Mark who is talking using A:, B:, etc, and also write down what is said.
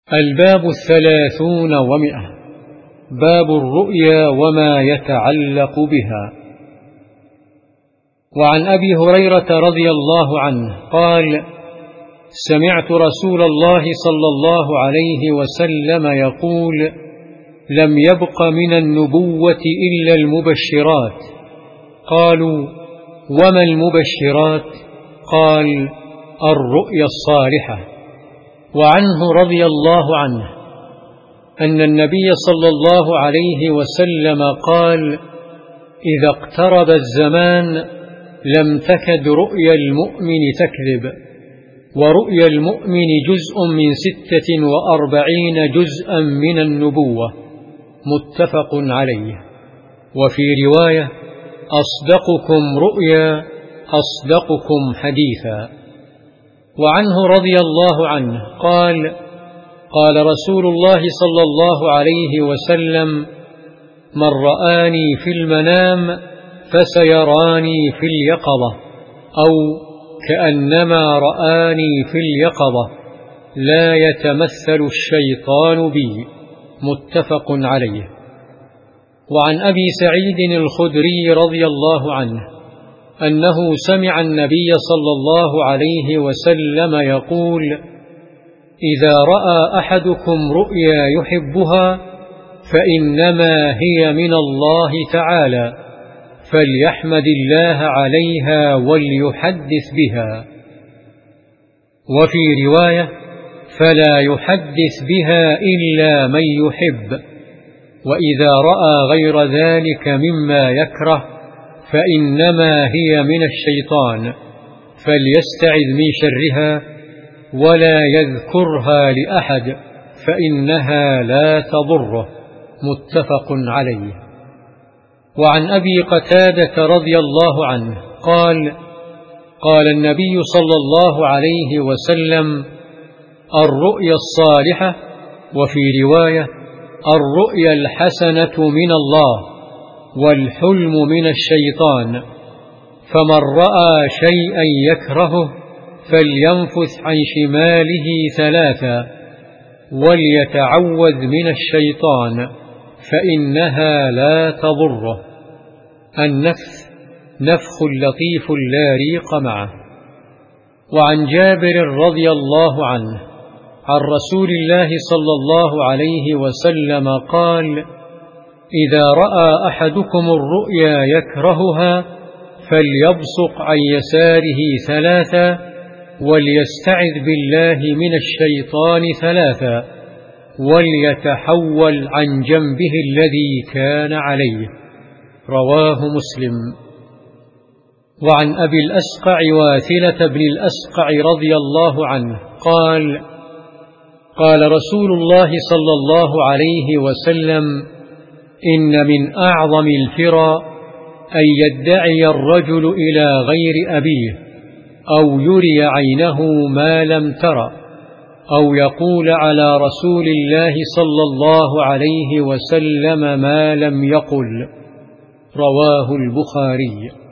A: الباب 30 باب الرؤيا وما يتعلق بها. وعن أبي هريرة رضي الله عنه قال: سمعت رسول الله صلى الله عليه وسلم يقول: لم يبق من النبوة إلا المبشرات. قالوا: وما المبشرات؟ قال: الرؤيا الصالحة. وعنه رضي الله عنه أن النبي صلى الله عليه وسلم قال: إذا اقترب الزمان لم تكد رؤيا المؤمن تكذب، ورؤيا المؤمن جزء من 46 جزءا من النبوة، متفق عليه. وفي رواية: أصدقكم رؤيا أصدقكم حديثا. وعنه رضي الله عنه قال: قال رسول الله صلى الله عليه وسلم: من رآني في المنام فسيراني في اليقظة، أو كأنما رآني في اليقظة، لا يتمثل الشيطان بي، متفق عليه. وعن أبي سعيد الخدري رضي الله عنه أنه سمع النبي صلى الله عليه وسلم يقول: إذا رأى أحدكم رؤيا يحبها فإنما هي من الله تعالى، فليحمد الله عليها وليحدث بها. وفي رواية: فلا يحدث بها إلا من يحب. وإذا رأى غير ذلك مما يكره فإنما هي من الشيطان، فليستعذ من شرها ولا يذكرها لأحد، فإنها لا تضره، متفق عليه. وعن أبي قتادة رضي الله عنه قال: قال النبي صلى الله عليه وسلم: الرؤيا الصالحة، وفي رواية: الرؤيا الحسنة من الله، والحلم من الشيطان، فمن رأى شيئا يكرهه فلينفث عن شماله 3 وليتعوذ من الشيطان، فإنها لا تضره. النفث نفخ لطيف لا ريق معه. وعن جابر رضي الله عنه عن رسول الله صلى الله عليه وسلم قال: إذا رأى أحدكم الرؤيا يكرهها فليبصق عن يساره 3 وليستعذ بالله من الشيطان 3 وليتحول عن جنبه الذي كان عليه، رواه مسلم. وعن أبي الأسقع واثلة بن الأسقع رضي الله عنه قال: قال رسول الله صلى الله عليه وسلم: إن من أعظم الفرى أن يدعي الرجل إلى غير أبيه، أو يري عينه ما لم تر، أو يقول على رسول الله صلى الله عليه وسلم ما لم يقل، رواه البخاري.